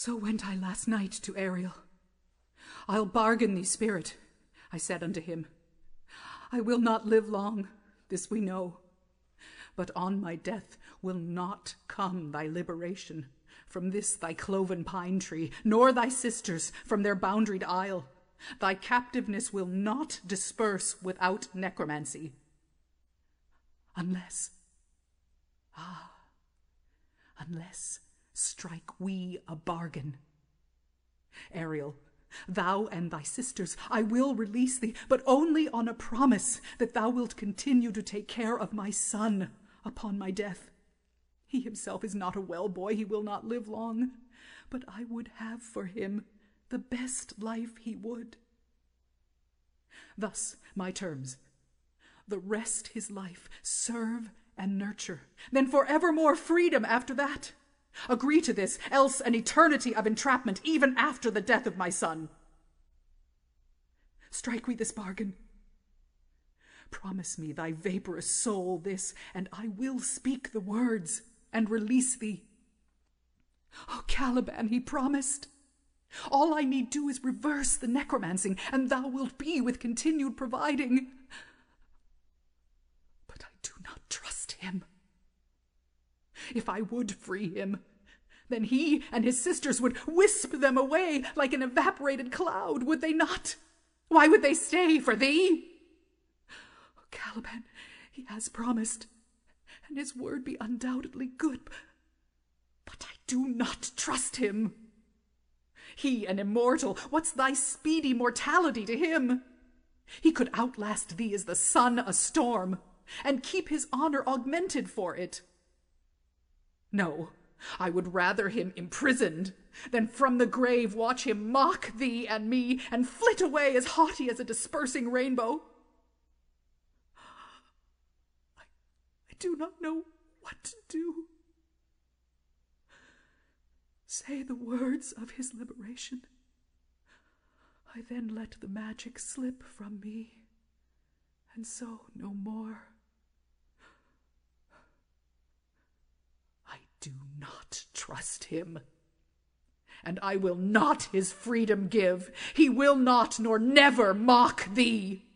So went I last night to Ariel. I'll bargain thee, spirit, I said unto him. I will not live long, this we know, but on my death will not come thy liberation from this thy cloven pine tree, nor thy sisters from their boundaried isle. Thy captiveness will not disperse without necromancy. Unless strike we a bargain. Ariel, thou and thy sisters, I will release thee, but only on a promise that thou wilt continue to take care of my son upon my death. He himself is not a well boy, he will not live long, but I would have for him the best life he would. Thus my terms: the rest his life serve and nurture, then forevermore freedom after that. Agree to this, else an eternity of entrapment, even after the death of my son. Strike we this bargain. Promise me thy vaporous soul this, and I will speak the words and release thee. Oh, Caliban, he promised. All I need do is reverse the necromancing, and thou wilt be with continued providing. But I do not trust him. If I would free him, then he and his sisters would wisp them away like an evaporated cloud, would they not? Why would they stay for thee? Oh, Caliban, he has promised, and his word be undoubtedly good, but I do not trust him. He an immortal, what's thy speedy mortality to him? He could outlast thee as the sun a storm, and keep his honor augmented for it. No, I would rather him imprisoned than from the grave watch him mock thee and me and flit away as haughty as a dispersing rainbow. I do not know what to do. Say the words of his liberation. I then let the magic slip from me, and so no more. I do not trust him, and I will not his freedom give. He will not nor never mock thee.